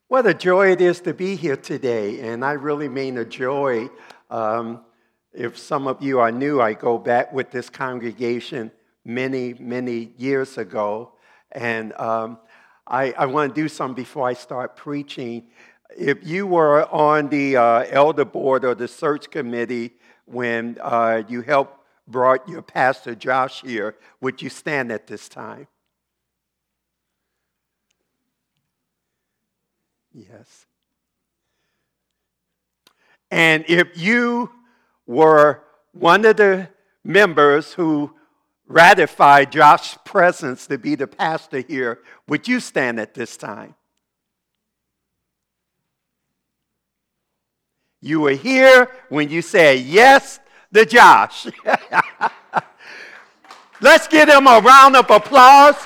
What a joy it is to be here today, and I really mean a joy. If some of you are new, I go back with this congregation many years ago, and I want to do something before I start preaching. If you were on the elder board or the search committee when you helped brought your pastor Josh here, would you stand at this time? Yes. And if you were one of the members who ratified Josh's presence to be the pastor here, would you stand at this time? You were here when you said yes to Josh. Let's give him a round of applause.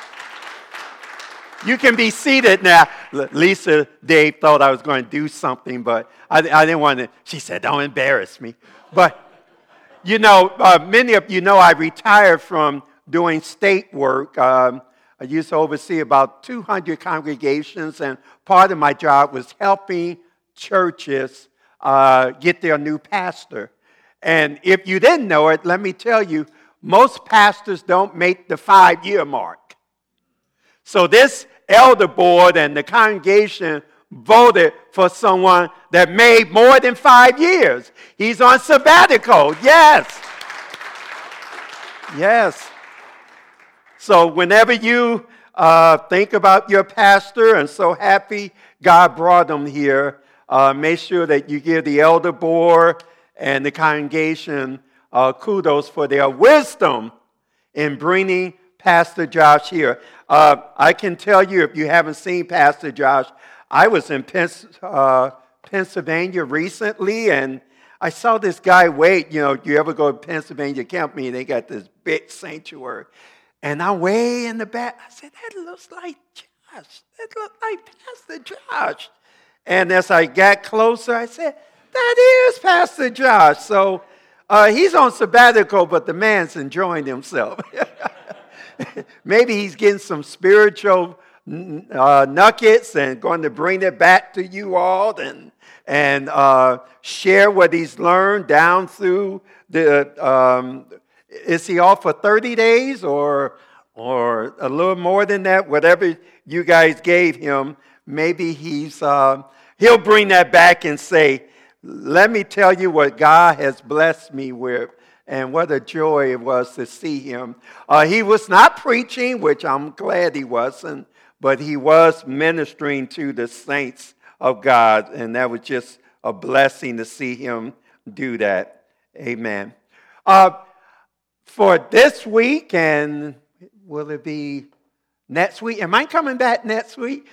You can be seated now. Lisa, Dave thought I was going to do something, but I didn't want to. She said, don't embarrass me. But, you know, many of you know I retired from doing state work. I used to oversee about 200 congregations, and part of my job was helping churches get their new pastor. And if you didn't know it, let me tell you, most pastors don't make the 5-year mark. So this elder board and the congregation voted for someone that made more than 5 years. He's on sabbatical. Yes. Yes. So whenever you think about your pastor and so happy God brought him here, make sure that you give the elder board and the congregation kudos for their wisdom in bringing Pastor Josh here. I can tell you, if you haven't seen Pastor Josh, I was in Pennsylvania recently, and I saw this guy wait. You know, you ever go to Pennsylvania camp meeting, they got this big sanctuary. And I'm way in the back. I said, that looks like Josh. That looks like Pastor Josh. And as I got closer, I said, that is Pastor Josh. So he's on sabbatical, but the man's enjoying himself. Maybe he's getting some spiritual nuggets and going to bring it back to you all and share what he's learned down through the. Is he off for 30 days or a little more than that? Whatever you guys gave him, maybe he'll bring that back and say, "Let me tell you what God has blessed me with." And what a joy it was to see him. He was not preaching, which I'm glad he wasn't, but he was ministering to the saints of God. And that was just a blessing to see him do that. Amen. For this week, and will it be next week? Am I coming back next week?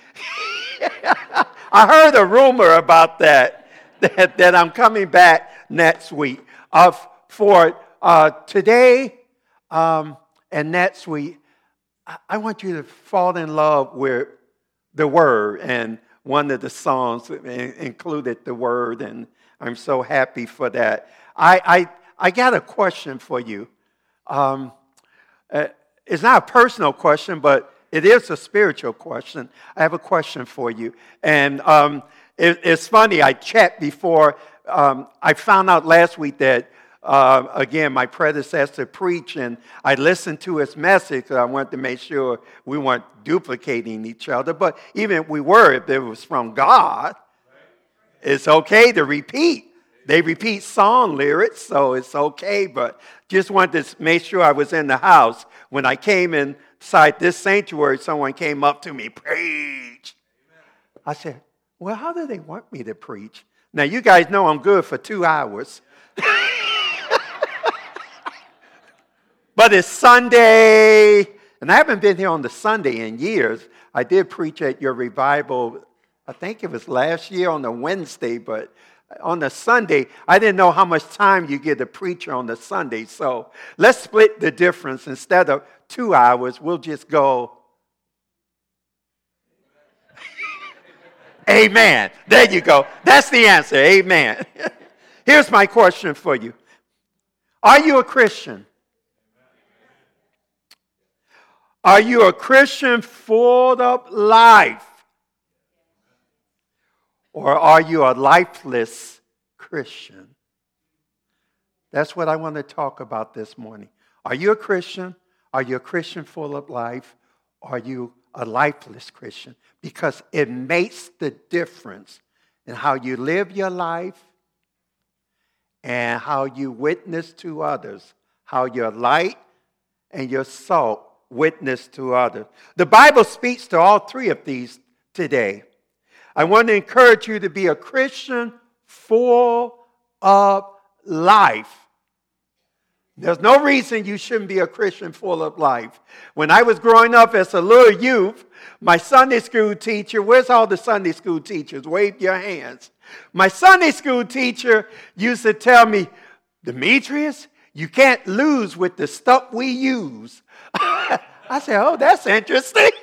I heard a rumor about that I'm coming back next week. For today and next week, I want you to fall in love with the Word. And one of the songs included the Word, and I'm so happy for that. I got a question for you. It's not a personal question, but it is a spiritual question. I have a question for you. And it's funny, I checked before. I found out last week that again, my predecessor preached, and I listened to his message because I wanted to make sure we weren't duplicating each other. But even if we were, if it was from God, it's okay to repeat. They repeat song lyrics, so it's okay. But just wanted to make sure I was in the house. When I came inside this sanctuary, someone came up to me, preach. I said, well, how do they want me to preach? Now, you guys know I'm good for 2 hours. But it's Sunday, and I haven't been here on the Sunday in years. I did preach at your revival, I think it was last year on the Wednesday, but on the Sunday, I didn't know how much time you get to preach on the Sunday. So let's split the difference. Instead of 2 hours, we'll just go. Amen. There you go. That's the answer. Amen. Here's my question for you. Are you a Christian? Are you a Christian full of life? Or are you a lifeless Christian? That's what I want to talk about this morning. Are you a Christian? Are you a Christian full of life? Are you a lifeless Christian? Because it makes the difference in how you live your life and how you witness to others, how your light and your salt witness to others. The Bible speaks to all three of these today. I want to encourage you to be a Christian full of life. There's no reason you shouldn't be a Christian full of life. When I was growing up as a little youth, my Sunday school teacher, where's all the Sunday school teachers? Wave your hands. My Sunday school teacher used to tell me, Demetrius, you can't lose with the stuff we use. I said, oh, that's interesting.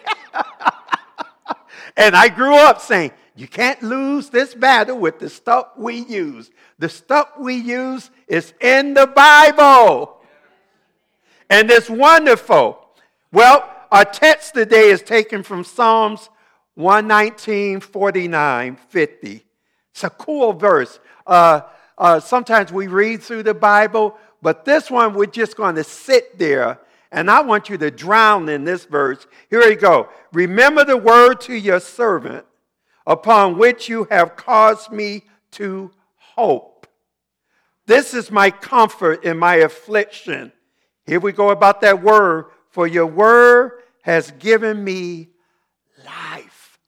And I grew up saying, you can't lose this battle with the stuff we use. The stuff we use is in the Bible. And it's wonderful. Well, our text today is taken from Psalms 119, 49, 50. It's a cool verse. Sometimes we read through the Bible, but this one we're just going to sit there. And I want you to drown in this verse. Here we go. Remember the word to your servant, upon which you have caused me to hope. This is my comfort in my affliction. Here we go about that word. For your word has given me life.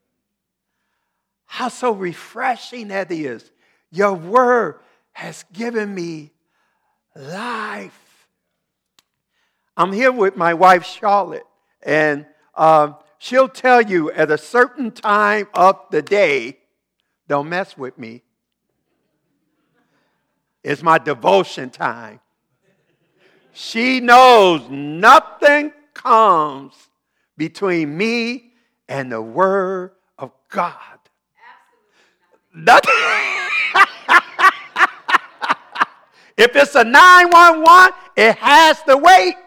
How so refreshing that is. Your word has given me life. I'm here with my wife, Charlotte, and she'll tell you at a certain time of the day, don't mess with me. It's my devotion time. She knows nothing comes between me and the Word of God. Nothing. If it's a 911, it has to wait.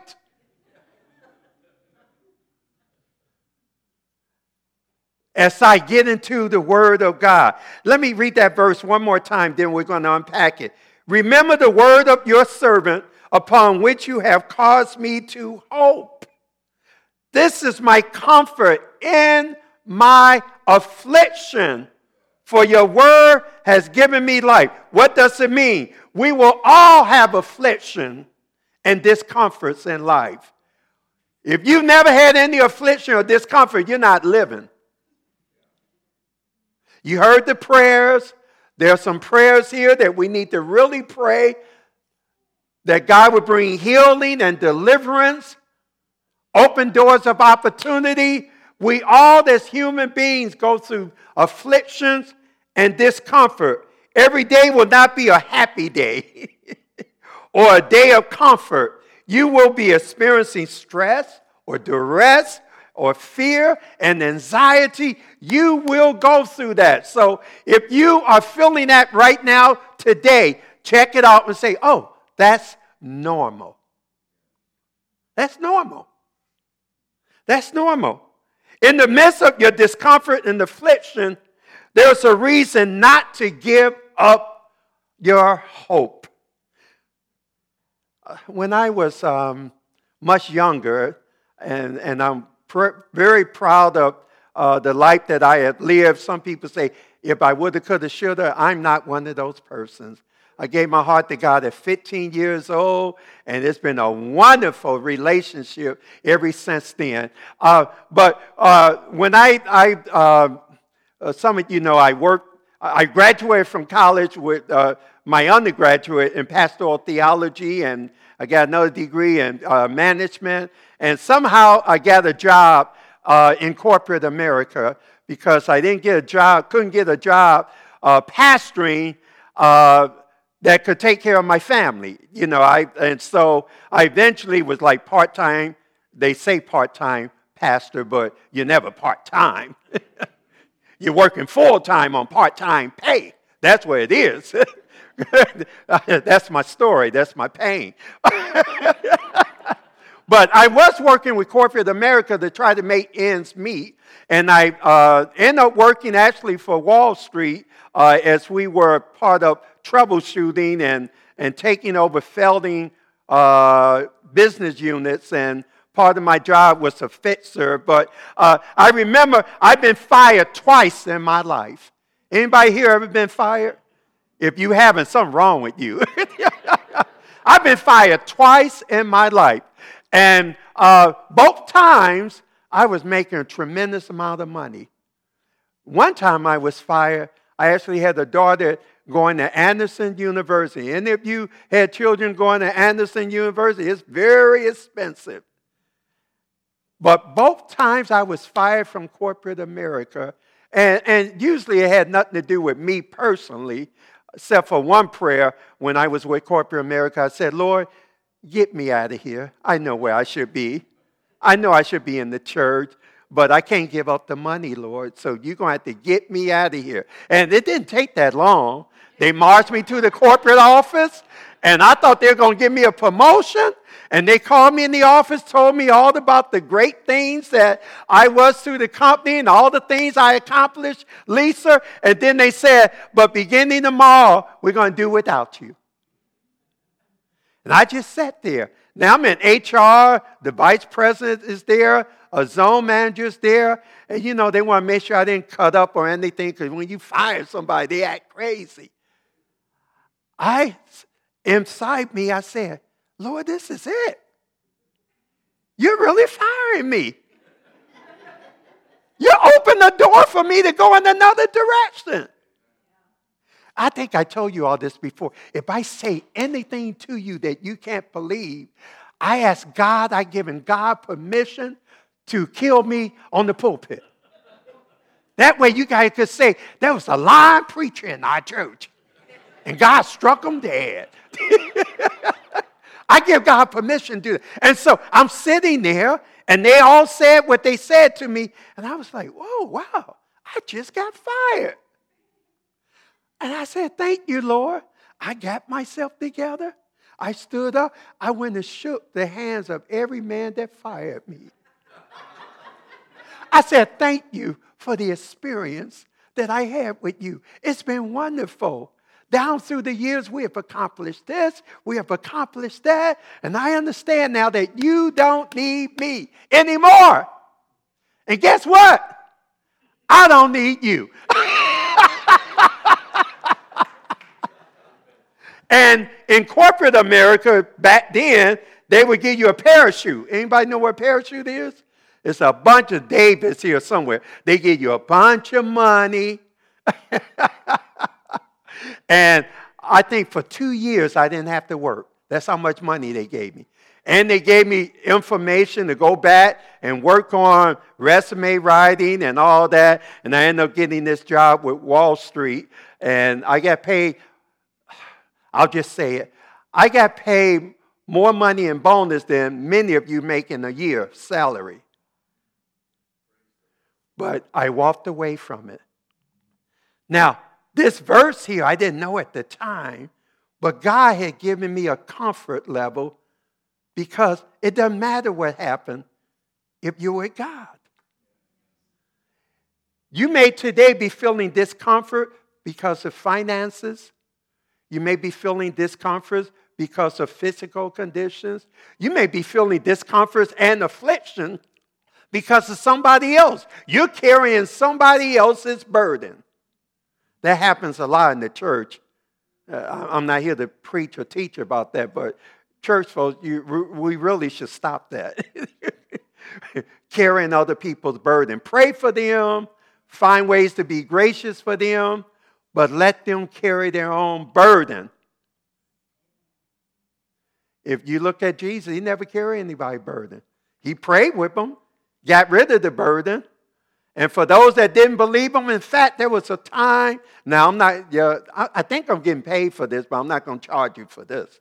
As I get into the Word of God. Let me read that verse one more time, then we're going to unpack it. Remember the word of your servant, upon which you have caused me to hope. This is my comfort in my affliction, for your word has given me life. What does it mean? We will all have affliction and discomforts in life. If you've never had any affliction or discomfort, you're not living. You heard the prayers. There are some prayers here that we need to really pray that God would bring healing and deliverance, open doors of opportunity. We all as human beings go through afflictions and discomfort. Every day will not be a happy day or a day of comfort. You will be experiencing stress or duress or fear and anxiety. You will go through that. So if you are feeling that right now, today, check it out and say, oh, that's normal. That's normal. That's normal. In the midst of your discomfort and affliction, there's a reason not to give up your hope. When I was much younger, and I'm very proud of the life that I had lived. Some people say, if I woulda, coulda, shoulda, I'm not one of those persons. I gave my heart to God at 15 years old, and it's been a wonderful relationship ever since then. But when some of you know, I graduated from college with my undergraduate in pastoral theology, and I got another degree in management. And somehow I got a job in corporate America because I couldn't get a job pastoring that could take care of my family. You know, and so I eventually was like part-time. They say part-time pastor, but you're never part-time. You're working full-time on part-time pay. That's what it is. That's my story. That's my pain. But I was working with corporate America to try to make ends meet. And I ended up working actually for Wall Street as we were part of troubleshooting and taking over failing business units. And part of my job was a fixer. But I remember I've been fired twice in my life. Anybody here ever been fired? If you haven't, something wrong with you. I've been fired twice in my life. And both times, I was making a tremendous amount of money. One time I was fired, I actually had a daughter going to Anderson University. Any of you had children going to Anderson University? It's very expensive. But both times I was fired from corporate America, and usually it had nothing to do with me personally, except for one prayer when I was with corporate America. I said, Lord, get me out of here. I know where I should be. I know I should be in the church, but I can't give up the money, Lord. So you're going to have to get me out of here. And it didn't take that long. They marched me to the corporate office, and I thought they were going to give me a promotion. And they called me in the office, told me all about the great things that I was through the company and all the things I accomplished, Lisa. And then they said, but beginning tomorrow, we're going to do without you. And I just sat there. Now I'm in HR, the vice president is there, a zone manager is there. And you know, they want to make sure I didn't cut up or anything, because when you fire somebody, they act crazy. Inside me, I said, Lord, this is it. You're really firing me. You opened the door for me to go in another direction. I think I told you all this before. If I say anything to you that you can't believe, I ask God, I've given God permission to kill me on the pulpit. That way you guys could say, there was a lying preacher in our church, and God struck him dead. I give God permission to do that. And so I'm sitting there, and they all said what they said to me, and I was like, whoa, wow, I just got fired. And I said, thank you, Lord. I got myself together. I stood up. I went and shook the hands of every man that fired me. I said, thank you for the experience that I had with you. It's been wonderful. Down through the years, we have accomplished this, we have accomplished that, and I understand now that you don't need me anymore. And guess what? I don't need you. And in corporate America, back then, they would give you a parachute. Anybody know what a parachute is? It's a bunch of Davids here somewhere. They give you a bunch of money. And I think for 2 years, I didn't have to work. That's how much money they gave me. And they gave me information to go back and work on resume writing and all that. And I ended up getting this job with Wall Street. And I got paid, I'll just say it, I got paid more money in bonus than many of you make in a year salary. But I walked away from it. Now, this verse here, I didn't know at the time, but God had given me a comfort level because it doesn't matter what happened if you're with God. You may today be feeling discomfort because of finances. You may be feeling discomfort because of physical conditions. You may be feeling discomfort and affliction because of somebody else. You're carrying somebody else's burden. That happens a lot in the church. I'm not here to preach or teach about that, but church folks, we really should stop that. Carrying other people's burden. Pray for them. Find ways to be gracious for them, but let them carry their own burden. If you look at Jesus, he never carried anybody's burden. He prayed with them, got rid of the burden. And for those that didn't believe him, in fact, there was a time. Now, I think I'm getting paid for this, but I'm not going to charge you for this.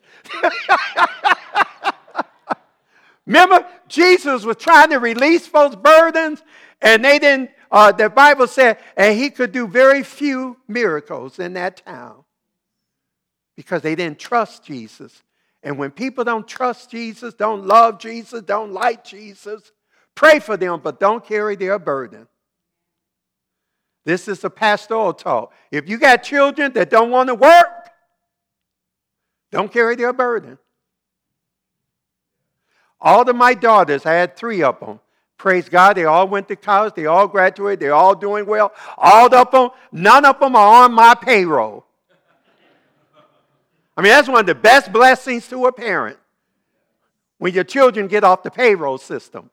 Remember, Jesus was trying to release folks' burdens, and they didn't. The Bible said, and he could do very few miracles in that town because they didn't trust Jesus. And when people don't trust Jesus, don't love Jesus, don't like Jesus, pray for them, but don't carry their burden. This is a pastoral talk. If you got children that don't want to work, don't carry their burden. All of my daughters, I had 3 of them. Praise God, they all went to college, they all graduated, they're all doing well. All of them, none of them are on my payroll. I mean, that's one of the best blessings to a parent, when your children get off the payroll system.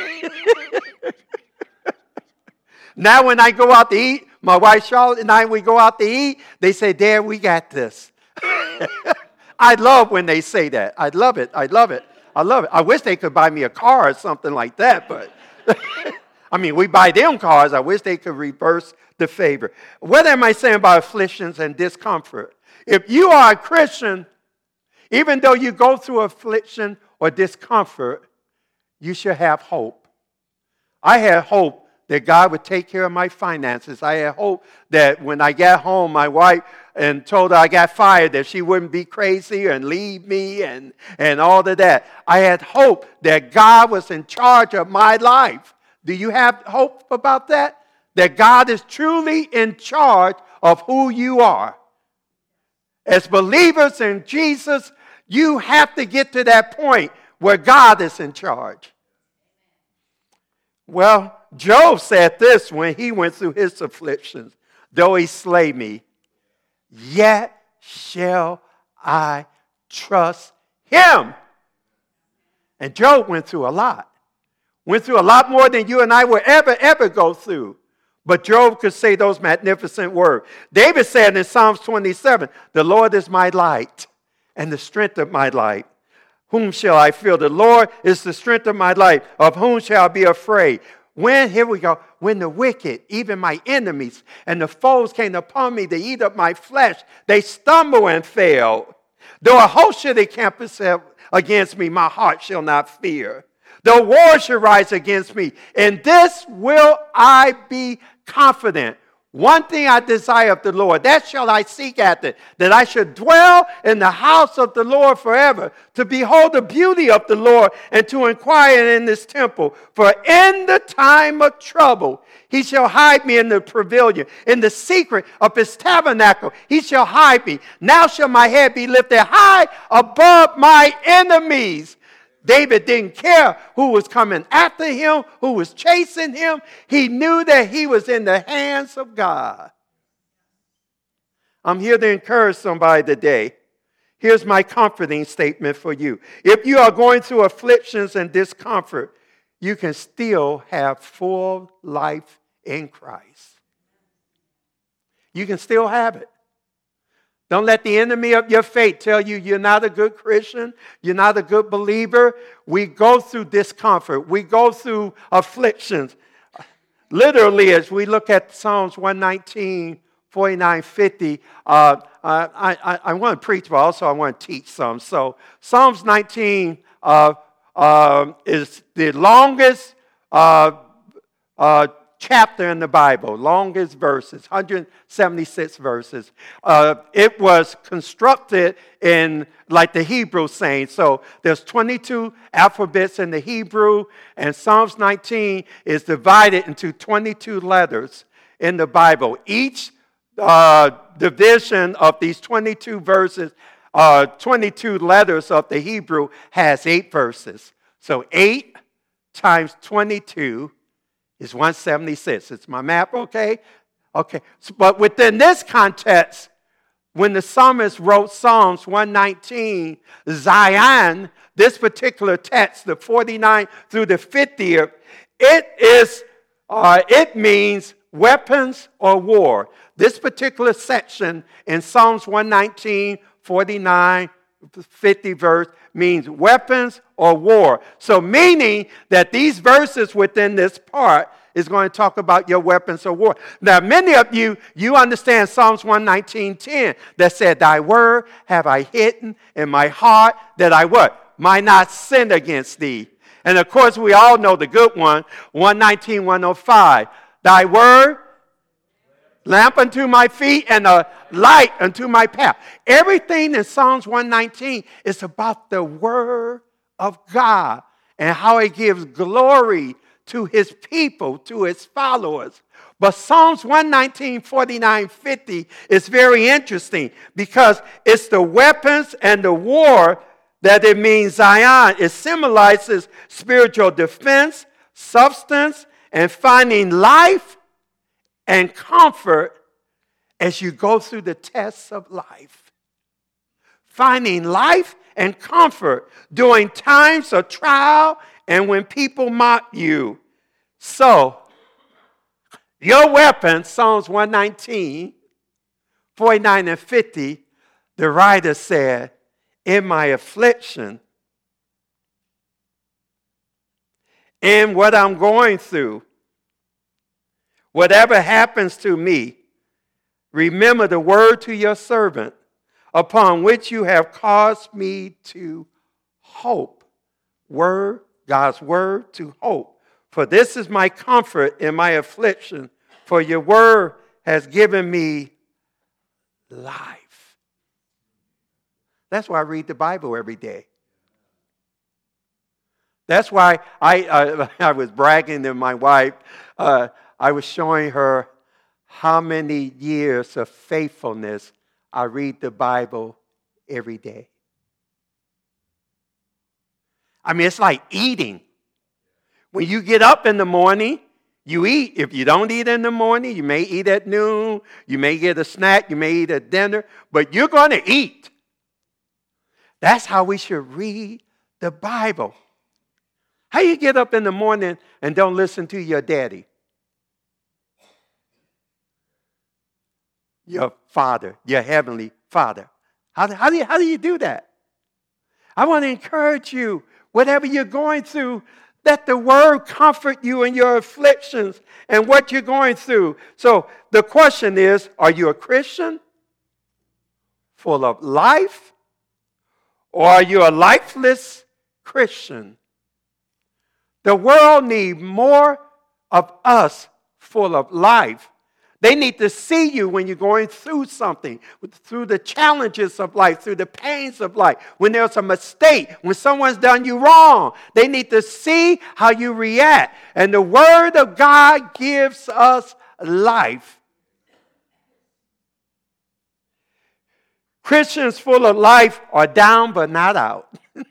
Now when I go out to eat, my wife Charlotte and I, we go out to eat, they say, Dad, we got this. I love when they say that. I love it. I love it. I love it. I wish they could buy me a car or something like that, but I mean, we buy them cars. I wish they could reverse the favor. What am I saying about afflictions and discomfort? If you are a Christian, even though you go through affliction or discomfort, you should have hope. I had hope that God would take care of my finances. I had hope that when I got home, my wife and told her I got fired, that she wouldn't be crazy and leave me and all of that. I had hope that God was in charge of my life. Do you have hope about that? That God is truly in charge of who you are. As believers in Jesus, you have to get to that point where God is in charge. Well, Job said this when he went through his afflictions. Though he slay me, yet shall I trust him. And Job went through a lot. Went through a lot more than you and I will ever go through. But Job could say those magnificent words. David said in Psalms 27, the Lord is my light and the strength of my life. Whom shall I fear? The Lord is the strength of my life. Of whom shall I be afraid? When the wicked, even my enemies, and the foes came upon me to eat up my flesh, they stumble and fail. Though a host should encamp itself against me, my heart shall not fear. Though war should rise against me, in this will I be confident. One thing I desire of the Lord, that shall I seek after, that I should dwell in the house of the Lord forever, to behold the beauty of the Lord and to inquire in this temple. For in the time of trouble, he shall hide me in the pavilion. In the secret of his tabernacle, he shall hide me. Now shall my head be lifted high above my enemies. David didn't care who was coming after him, who was chasing him. He knew that he was in the hands of God. I'm here to encourage somebody today. Here's my comforting statement for you. If you are going through afflictions and discomfort, you can still have full life in Christ. You can still have it. Don't let the enemy of your faith tell you you're not a good Christian, you're not a good believer. We go through discomfort. We go through afflictions. Literally, as we look at Psalms 119, 49, 50, I want to preach, but also I want to teach some. So Psalms 19 is the longest chapter in the Bible, longest verses, 176 verses. It was constructed in like the Hebrew saying. So there's 22 alphabets in the Hebrew, and Psalms 19 is divided into 22 letters in the Bible. Each division of these 22 verses, 22 letters of the Hebrew has 8 verses. So 8 times 22 is 176. It's my map, okay? Okay. But within this context, when the psalmist wrote Psalms 119, Zion, this particular text, the 49 through the 50th, it means weapons or war. This particular section in Psalms 119, 49, 50 verse means weapons or war. So meaning that these verses within this part is going to talk about your weapons of war. Now, many of you understand Psalms 119:10 that said, thy word have I hidden in my heart that I what? Might not sin against thee. And of course, we all know the good one, 119:105. Thy word lamp unto my feet and a light unto my path. Everything in Psalms 119 is about the Word of God and how it gives glory to his people, to his followers. But Psalms 119, 49, 50 is very interesting because it's the weapons and the war that it means Zion. It symbolizes spiritual defense, substance, and finding life and comfort as you go through the tests of life. Finding life and comfort during times of trial and when people mock you. So, your weapon, Psalms 119, 49 and 50, the writer said, in my affliction, in what I'm going through, whatever happens to me, remember the word to your servant, upon which you have caused me to hope. Word, God's word to hope. For this is my comfort in my affliction, for your word has given me life. That's why I read the Bible every day. That's why I was bragging to my wife. I was showing her how many years of faithfulness I read the Bible every day. I mean, it's like eating. When you get up in the morning, you eat. If you don't eat in the morning, you may eat at noon. You may get a snack. You may eat at dinner. But you're going to eat. That's how we should read the Bible. How you get up in the morning and don't listen to your daddy? Your father, your heavenly father. How do you do that? I want to encourage you, whatever you're going through, let the word comfort you in your afflictions and what you're going through. So the question is, are you a Christian full of life, or are you a lifeless Christian? The world needs more of us full of life. They need to see you when you're going through something, through the challenges of life, through the pains of life, when there's a mistake, when someone's done you wrong. They need to see how you react. And the Word of God gives us life. Christians full of life are down but not out.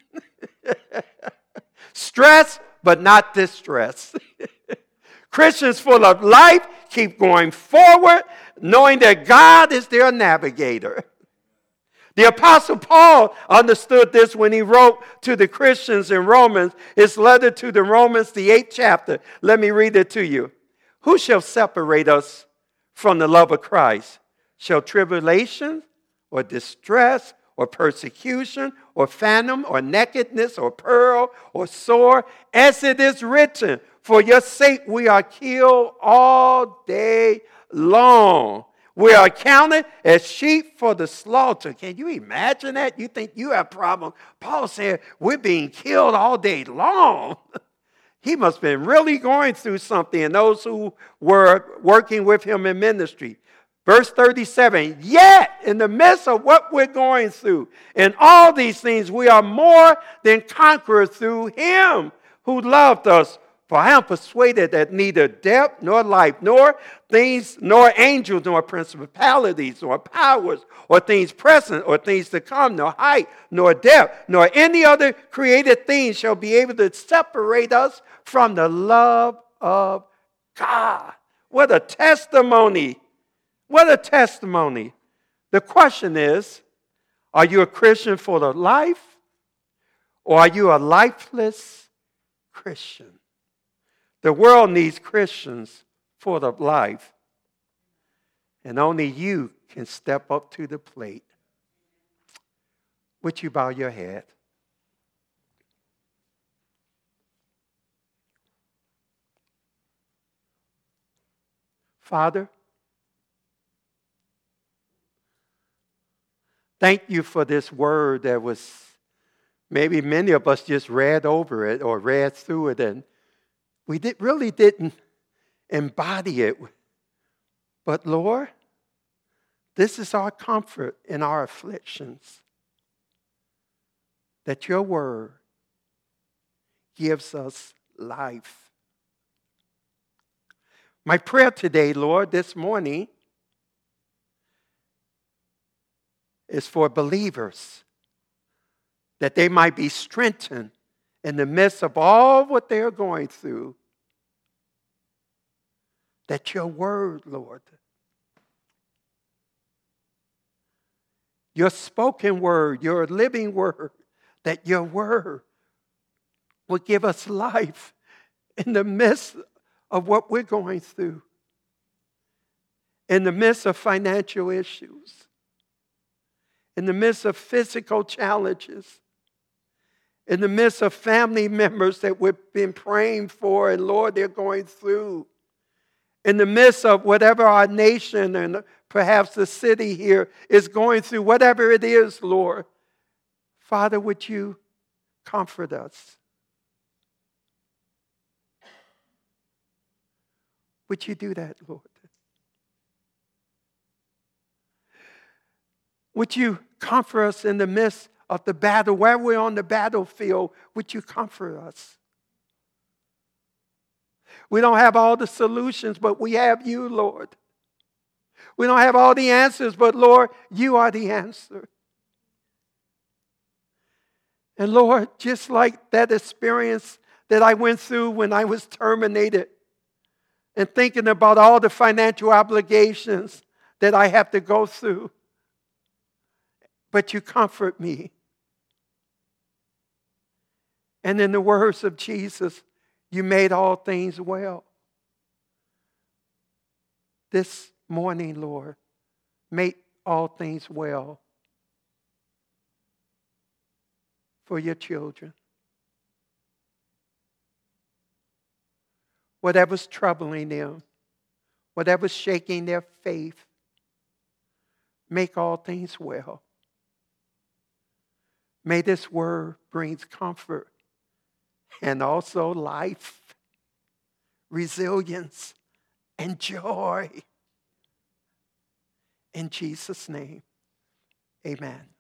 Stressed but not distressed. Christians full of life keep going forward, knowing that God is their navigator. The Apostle Paul understood this when he wrote to the Christians in Romans, his letter to the Romans, the 8th chapter. Let me read it to you. Who shall separate us from the love of Christ? Shall tribulation or distress or persecution or famine or nakedness or peril or sword, as it is written, for your sake we are killed all day long. We are counted as sheep for the slaughter. Can you imagine that? You think you have problems. Paul said, we're being killed all day long. He must have been really going through something, and those who were working with him in ministry. Verse 37, yet in the midst of what we're going through, in all these things, we are more than conquerors through him who loved us. For I am persuaded that neither death, nor life, nor things, nor angels, nor principalities, nor powers, or things present, or things to come, nor height, nor depth, nor any other created thing shall be able to separate us from the love of God. What a testimony! What a testimony. The question is, are you a Christian full of life, or are you a lifeless Christian? The world needs Christians full of life, and only you can step up to the plate. Would you bow your head? Father, thank you for this word that was, maybe many of us just read over it or read through it, and we really didn't embody it. But Lord, this is our comfort in our afflictions, that your word gives us life. My prayer today, Lord, this morning, is for believers, that they might be strengthened in the midst of all what they're going through. That your word, Lord, your spoken word, your living word, that your word will give us life in the midst of what we're going through, in the midst of financial issues, in the midst of physical challenges, in the midst of family members that we've been praying for, and Lord, they're going through, in the midst of whatever our nation and perhaps the city here is going through, whatever it is, Lord, Father, would you comfort us? Would you do that, Lord? Would you comfort us in the midst of the battle, where we're on the battlefield? Would you comfort us? We don't have all the solutions, but we have you, Lord. We don't have all the answers, but Lord, you are the answer. And Lord, just like that experience that I went through when I was terminated, and thinking about all the financial obligations that I have to go through, but you comfort me. And in the words of Jesus, you made all things well. This morning, Lord, make all things well for your children. Whatever's troubling them, whatever's shaking their faith, make all things well. May this word bring comfort and also life, resilience, and joy. In Jesus' name, amen.